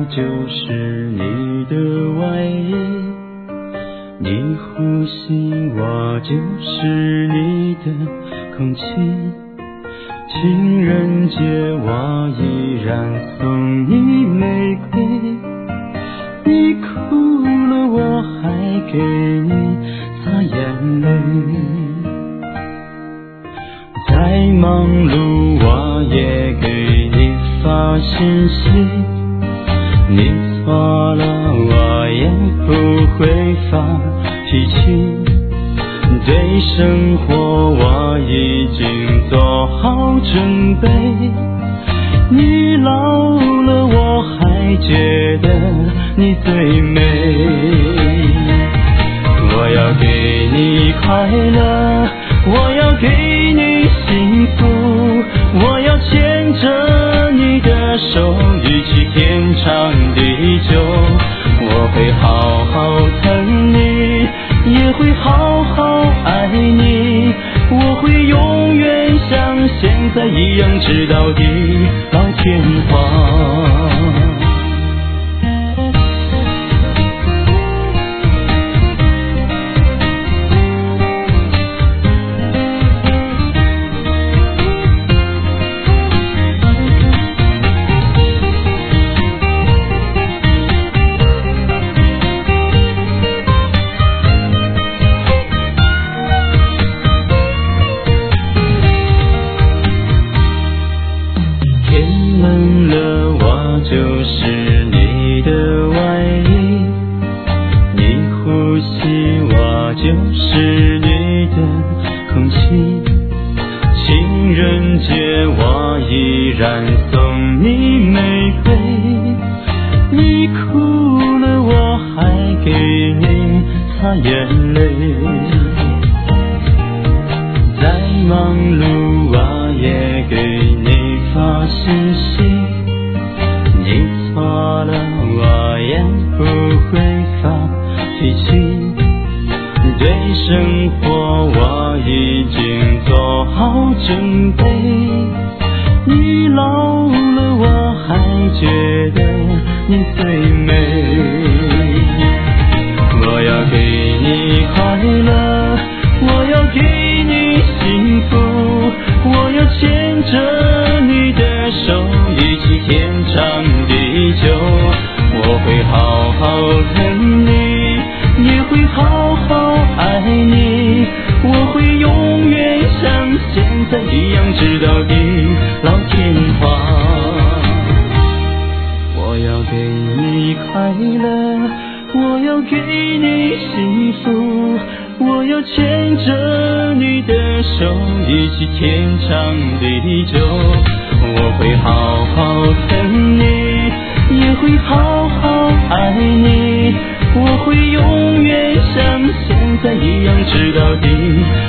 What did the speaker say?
我就是你的外衣，你呼吸我就是你的空气，情人节我依然送你玫瑰，你哭了我还给你擦眼泪，再忙碌我也给你发信息，你错了我也不会发脾气，对生活我已经做好准备，你老了我还觉得你最美，我要给你快乐，我要给你幸福，我要牵着你的手一起天长地久，我会好好疼你，也会好好爱你，我会永远像现在一样直到地老天荒。冷了我就是你的外衣，你呼吸我就是你的空气，情人节我依然送你玫瑰，你哭了我还给你擦眼泪，再忙碌我也给你发信息，你错了我也不会发脾气，对生活我已经做好准备，你老了我还觉得你最美，我要给你快乐，我要给你幸福，我要牵着你的手一起天长地久，我会好好疼你，也会好好爱你，我会永远像现在一样直到地老天荒。我要给你快乐，我要给你幸福，我要牵着你的手一起天长地久，我会好好疼你，也会好好爱你，我会永远像现在一样直到地